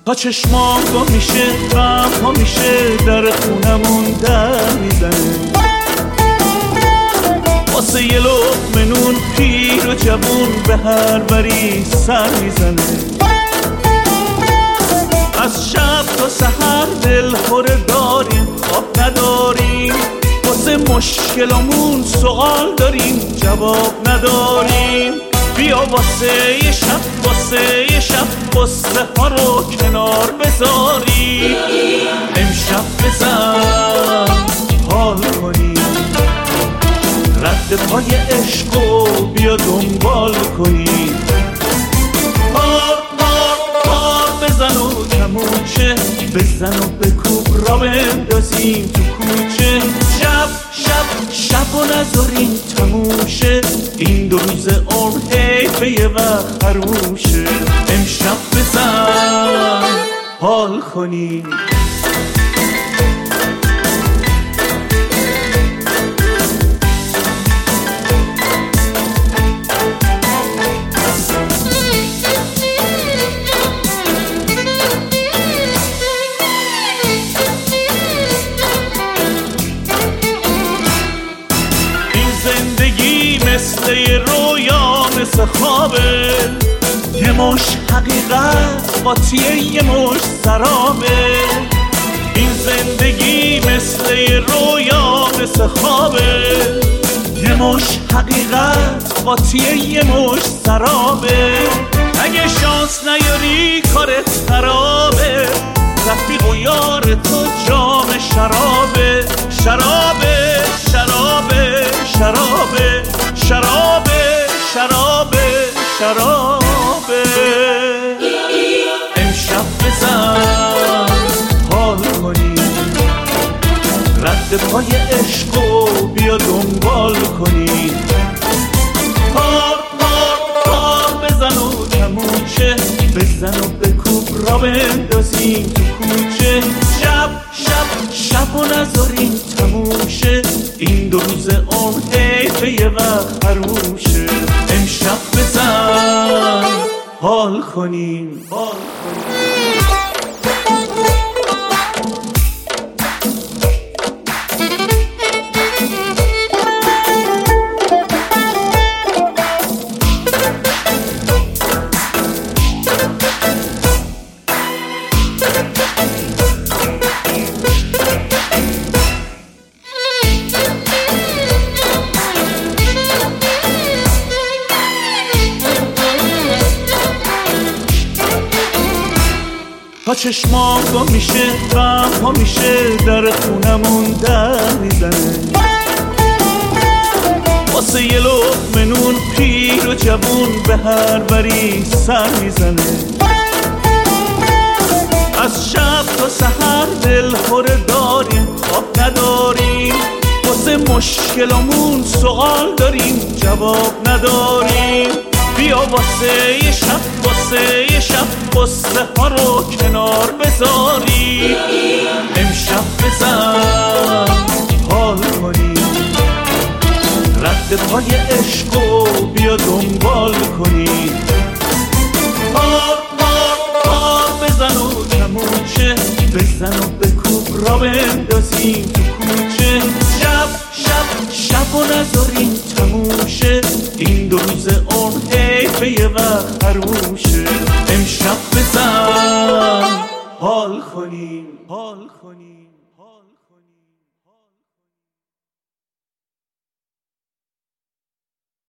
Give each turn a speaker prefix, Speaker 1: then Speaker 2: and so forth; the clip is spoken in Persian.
Speaker 1: تا چشمام گم میشه غم ها میشه در خونمون در میزنه واسه یه لقمه نون پیر و جوون به هر بری سر میزنه از شب تا سحر دل خوره داریم خواب نداریم واسه مشکلامون سوال داریم جواب نداریم بیا واسه یه شب قصه ها رو کنار بذاریم امشب بزن حال کنیم رد پای عشقو بیا دنبال کنیم بزن و کموچه بزن و بکوب را بندازیم تو کوچه شب و نذاریم تموشه این 2 روز عمر حیفه یه وقت حروشه امشب بزن حال کنیم مثل یه رویا مثل خوابه یه مش حقیقت قاطیه یه مش سرابه این زندگی مثل یه رویا مثل خوابه یه مش حقیقت قاطیه یه مش سرابه اگه شانس نیاری کارت خرابه رفیق و یار تو جام شرابه شرابه شرابه شرابه شرابه شرابه شرابه امشب بزن حال کنیم رد پای عشقو بیا دنبال کنیم پار بزن و کموچه بزن و بکوب را بندازیم تو کوچه شب و نذاریم تموشه این 2 روز عمر حیفه یه وقت حروشه امشب بزن حال کنیم تا چشمام گم میشه غم ها میشه در خونمون در میزنه واسه یه لقمه نون پیر و جوون به هر بری سر میزنه از شب تا سحر دل خوره داریم خواب نداریم واسه مشکلامون سوال داریم جواب نداریم بیا واسه یه شب قصه ها رو کنار بذاریم امشب بزن حال کنیم رد پای عشقو بیا دنبال کنیم بزن و کموچه بزن و بکوب را بندازیم تو کوچه شب و نذاریم تموشه این 2 روز عمر حیفه یه وقت حروشه امشب بزن حال کنیم